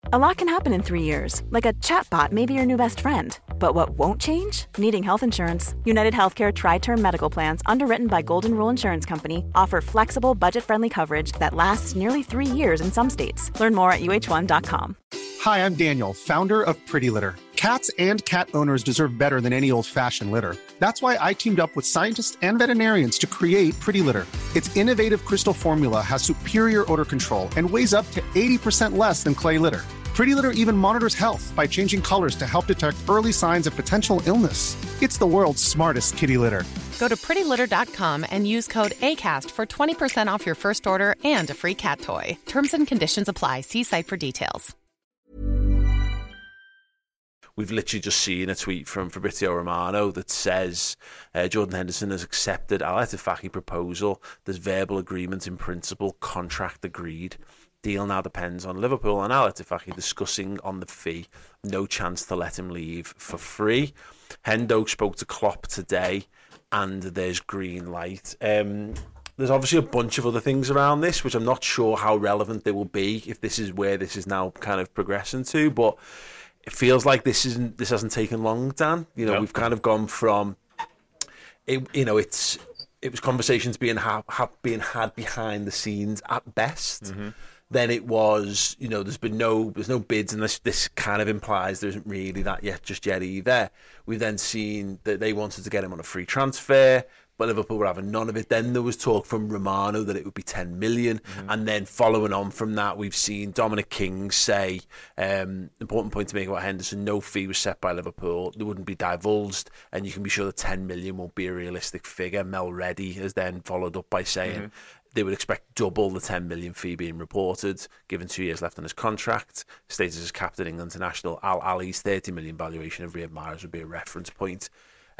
A lot can happen in 3 years, like a chatbot may be your new best friend. But what won't change? Needing health insurance. United Healthcare Tri-Term Medical Plans, underwritten by Golden Rule Insurance Company, offer flexible, budget-friendly coverage that lasts nearly 3 years in some states. Learn more at uh1.com. Hi, I'm Daniel, founder of Pretty Litter. Cats and cat owners deserve better than any old-fashioned litter. That's why I teamed up with scientists and veterinarians to create Pretty Litter. Its innovative crystal formula has superior odor control and weighs up to 80% less than clay litter. Pretty Litter even monitors health by changing colors to help detect early signs of potential illness. It's the world's smartest kitty litter. Go to prettylitter.com and use code ACAST for 20% off your first order and a free cat toy. Terms and conditions apply. See site for details. We've literally just seen a tweet from Fabrizio Romano that says Jordan Henderson has accepted Al Ettifaqui proposal. There's verbal agreement in principle, contract agreed. Deal now depends on Liverpool and Al Ettifaqui discussing on the fee. No chance to let him leave for free. Hendo spoke to Klopp today, and there's green light. There's obviously a bunch of other things around this, which I'm not sure how relevant they will be if this is where this is now kind of progressing to, but it feels like this hasn't taken long, Dan. We've kind of gone from it. It was conversations being had behind the scenes at best. Mm-hmm. Then it was, there's no bids, and this kind of implies there isn't really that just yet either. We've then seen that they wanted to get him on a free transfer, but Liverpool were having none of it. Then there was talk from Romano that it would be 10 million. Mm-hmm. And then following on from that, we've seen Dominic King say, important point to make about Henderson, no fee was set by Liverpool. They wouldn't be divulged. And you can be sure that 10 million won't be a realistic figure. Mel Reddy has then followed up by saying they would expect double the 10 million fee being reported, given 2 years left on his contract. Status as captain England international, Al Ali's 30 million valuation of Riyad Mahrez would be a reference point.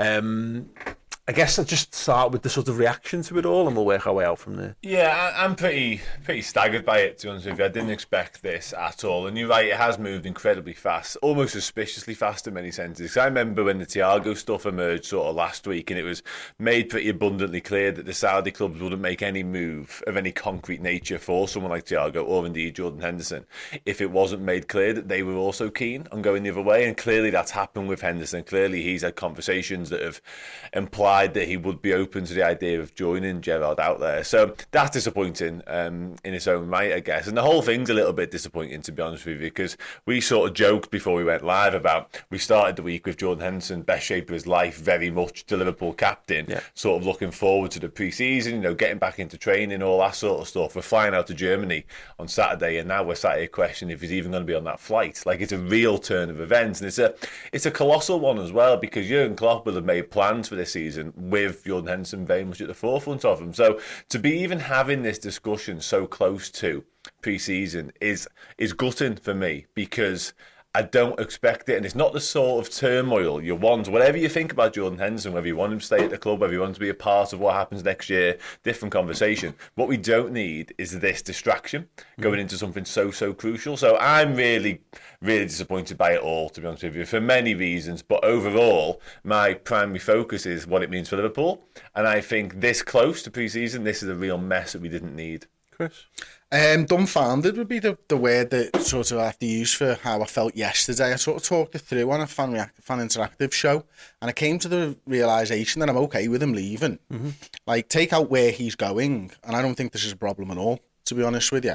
I guess I'll just start with the sort of reaction to it all, and we'll work our way out from there. Yeah, I'm pretty staggered by it, to be honest with you. I didn't expect this at all. And you're right, it has moved incredibly fast, almost suspiciously fast in many senses. I remember when the Thiago stuff emerged sort of last week, and it was made pretty abundantly clear that the Saudi clubs wouldn't make any move of any concrete nature for someone like Thiago, or indeed Jordan Henderson, if it wasn't made clear that they were also keen on going the other way. And clearly that's happened with Henderson. Clearly he's had conversations that have implied that he would be open to the idea of joining Gerrard out there. So that's disappointing in its own right, I guess. And the whole thing's a little bit disappointing, to be honest with you, because we sort of joked before we went live about, we started the week with Jordan Henderson, best shape of his life, very much the Liverpool captain, sort of looking forward to the pre-season, getting back into training, all that sort of stuff. We're flying out to Germany on Saturday, and now we're sat here questioning if he's even going to be on that flight. Like, it's a real turn of events, and it's a colossal one as well, because Jurgen Klopp will have made plans for this season with Jordan Henderson very much at the forefront of them. So to be even having this discussion so close to pre-season is gutting for me, because I don't expect it, and it's not the sort of turmoil you want. Whatever you think about Jordan Henderson, whether you want him to stay at the club, whether you want him to be a part of what happens next year, different conversation. What we don't need is this distraction going into something so crucial. So I'm really disappointed by it all, to be honest with you, for many reasons. But overall, my primary focus is what it means for Liverpool. And I think this close to pre-season, this is a real mess that we didn't need. Chris? Dumbfounded would be the word that sort of I have to use for how I felt yesterday. I sort of talked it through on a fan interactive show, and I came to the realisation that I'm okay with him leaving. Mm-hmm. Like, take out where he's going, and I don't think this is a problem at all, to be honest with you.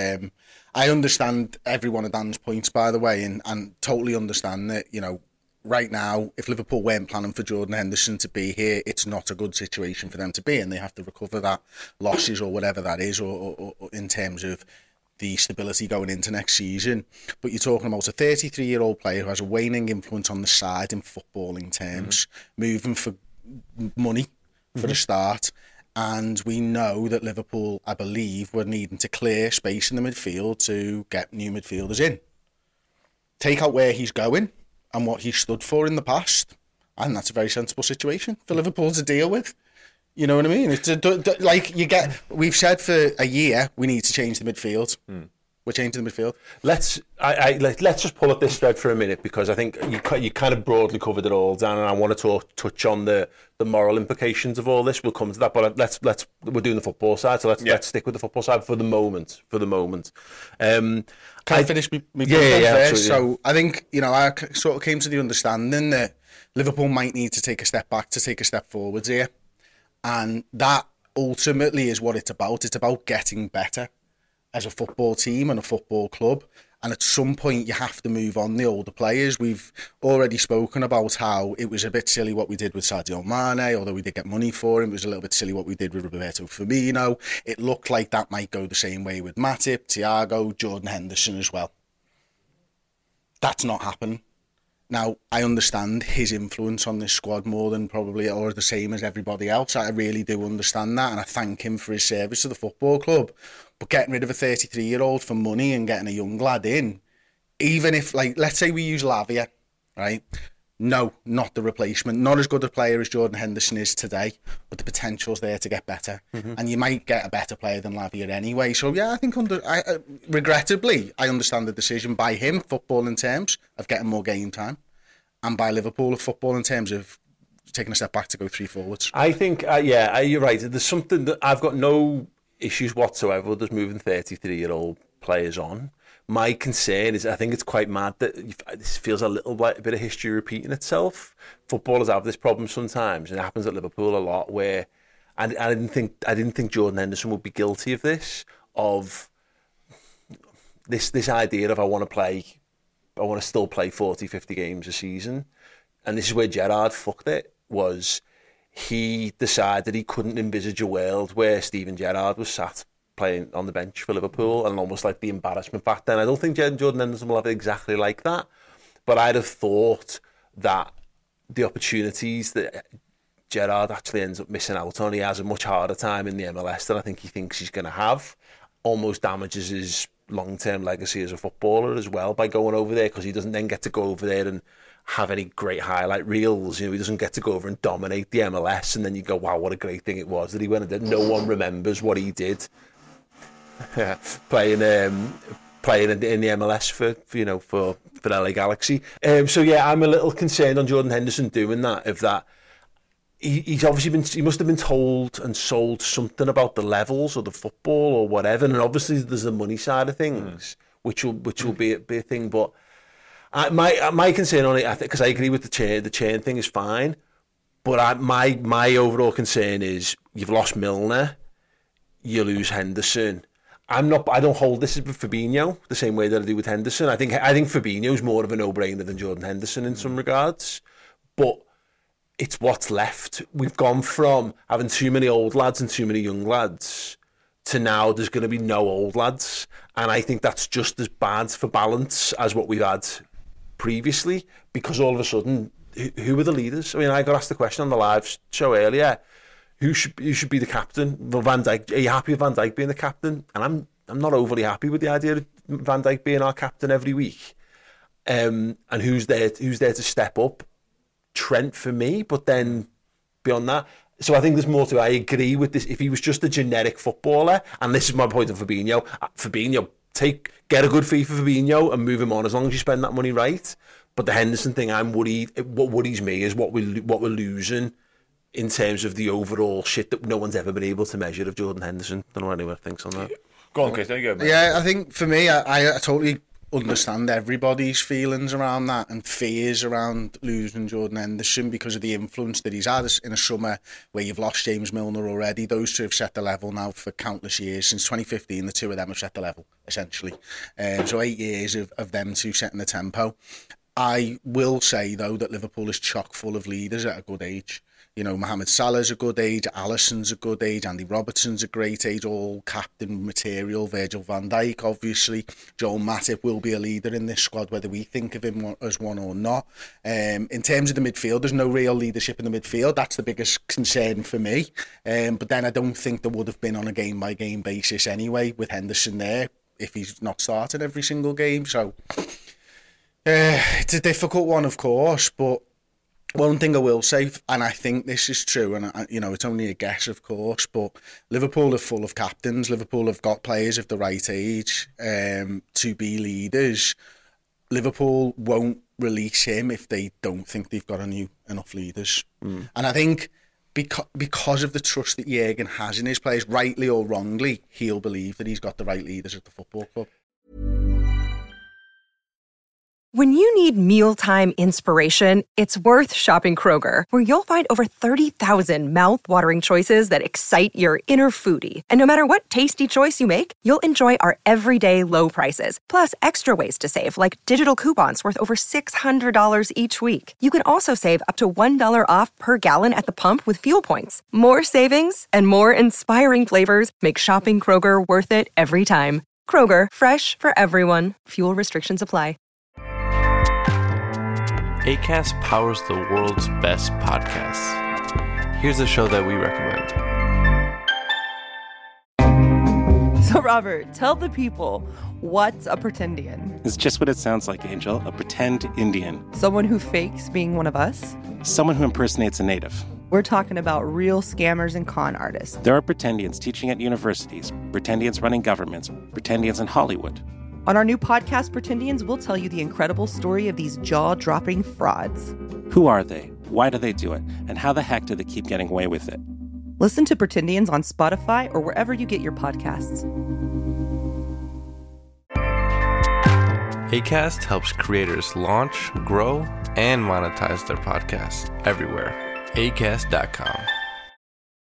I understand every one of Dan's points, by the way, and totally understand that, right now, if Liverpool weren't planning for Jordan Henderson to be here, it's not a good situation for them to be in. They have to recover that losses or whatever that is, or in terms of the stability going into next season. But you're talking about a 33-year-old player who has a waning influence on the side in footballing terms, moving for money for a start. And we know that Liverpool, I believe, were needing to clear space in the midfield to get new midfielders in. Take out where he's going and what he stood for in the past, and that's a very sensible situation for Liverpool to deal with. You know what I mean? It's we've said for a year, we need to change the midfield. We're changing the midfield. Let's just pull at this thread for a minute, because I think you kind of broadly covered it all, Dan, and I want to touch on the moral implications of all this. We'll come to that, but we're doing the football side, so let's stick with the football side for the moment. Can I finish me first? So I think, I sort of came to the understanding that Liverpool might need to take a step back to take a step forwards here, and that ultimately is what it's about. It's about getting better as a football team and a football club, and at some point you have to move on the older players. We've already spoken about how it was a bit silly what we did with Sadio Mane, although we did get money for him. It was a little bit silly what we did with Roberto Firmino. It looked like that might go the same way with Matip, Thiago, Jordan Henderson as well. That's not happened. Now, I understand his influence on this squad more than probably, or the same as everybody else. I really do understand that, and I thank him for his service to the football club. But getting rid of a 33-year-old for money and getting a young lad in, even if, let's say we use Lavia, right? No, not the replacement. Not as good a player as Jordan Henderson is today, but the potential's there to get better. Mm-hmm. And you might get a better player than Lavia anyway. So, yeah, I think regrettably, I understand the decision by him, football in terms of getting more game time, and by Liverpool of football in terms of taking a step back to go 3 forwards. I think, you're right. There's something that I've got no issues whatsoever with us moving 33-year-old players on. My concern is, I think it's quite mad that this feels a little like a bit of history repeating itself. Footballers have this problem sometimes, and it happens at Liverpool a lot, where I didn't think Jordan Henderson would be guilty of this idea of I want to still play 40, 50 games a season. And this is where Gerrard fucked it, was he decided he couldn't envisage a world where Steven Gerrard was sat playing on the bench for Liverpool, and almost like the embarrassment back then. I don't think Jordan Henderson will have it exactly like that, but I'd have thought that the opportunities that Gerrard actually ends up missing out on, he has a much harder time in the MLS than I think he thinks he's going to have, almost damages his long-term legacy as a footballer as well by going over there, because he doesn't then get to go over there and have any great highlight reels. He doesn't get to go over and dominate the MLS, and then you go, wow, what a great thing it was that he went and did. No one remembers what he did playing in the MLS for LA Galaxy. So yeah, I'm a little concerned on Jordan Henderson doing that. If that he's obviously he must have been told and sold something about the levels of the football or whatever, and obviously there's the money side of things, which will be a thing. But my concern on it, I think, because I agree with the chain thing is fine, but my overall concern is you've lost Milner, you lose Henderson. I don't hold this with Fabinho the same way that I do with Henderson. I think Fabinho's more of a no-brainer than Jordan Henderson in some regards, but it's what's left. We've gone from having too many old lads and too many young lads to now there's going to be no old lads, and I think that's just as bad for balance as what we've had previously, because all of a sudden, who are the leaders? I mean, I got asked the question on the live show earlier, who should be the captain? Well, Van Dijk. Are you happy with Van Dijk being the captain? And I'm not overly happy with the idea of Van Dijk being our captain every week. And who's there to step up? Trent for me, but then beyond that, so I think there's more to it. I agree with this. If he was just a generic footballer, and this is my point on Fabinho, get a good fee for Fabinho and move him on as long as you spend that money right. But the Henderson thing, I'm worried. What worries me is what we're losing in terms of the overall shit that no one's ever been able to measure of Jordan Henderson. Don't know what anyone thinks on that. Go on, Chris. There you go, man. Yeah, I think for me, I totally understand everybody's feelings around that and fears around losing Jordan Henderson because of the influence that he's had in a summer where you've lost James Milner already. Those two have set the level now for countless years. Since 2015, the two of them have set the level, essentially. So 8 years of them two setting the tempo. I will say, though, that Liverpool is chock full of leaders at a good age. You know, Mohamed Salah's a good age, Alisson's a good age, Andy Robertson's a great age, all captain material, Virgil van Dijk, obviously. Joel Matip will be a leader in this squad, whether we think of him as one or not. In terms of the midfield, there's no real leadership in the midfield. That's the biggest concern for me. But then I don't think there would have been on a game-by-game basis anyway, with Henderson there, if he's not starting every single game. So it's a difficult one, of course, but One thing I will say, and I think this is true, and it's only a guess, of course, but Liverpool are full of captains. Liverpool have got players of the right age to be leaders. Liverpool won't release him if they don't think they've got enough leaders. And I think because of the trust that Jurgen has in his players, rightly or wrongly, he'll believe that he's got the right leaders at the football club. When you need mealtime inspiration, it's worth shopping Kroger, where you'll find over 30,000 mouth-watering choices that excite your inner foodie. And no matter what tasty choice you make, you'll enjoy our everyday low prices, plus extra ways to save, like digital coupons worth over $600 each week. You can also save up to $1 off per gallon at the pump with fuel points. More savings and more inspiring flavors make shopping Kroger worth it every time. Kroger, fresh for everyone. Fuel restrictions apply. Acast powers the world's best podcasts. Here's a show that we recommend. So, Robert, tell the people, what's a pretendian? It's just what it sounds like, Angel. A pretend Indian. Someone who fakes being one of us? Someone who impersonates a native. We're talking about real scammers and con artists. There are pretendians teaching at universities, pretendians running governments, pretendians in Hollywood. On our new podcast, Pretendians, we'll tell you the incredible story of these jaw-dropping frauds. Who are they? Why do they do it? And how the heck do they keep getting away with it? Listen to Pretendians on Spotify or wherever you get your podcasts. Acast helps creators launch, grow, and monetize their podcasts everywhere. Acast.com.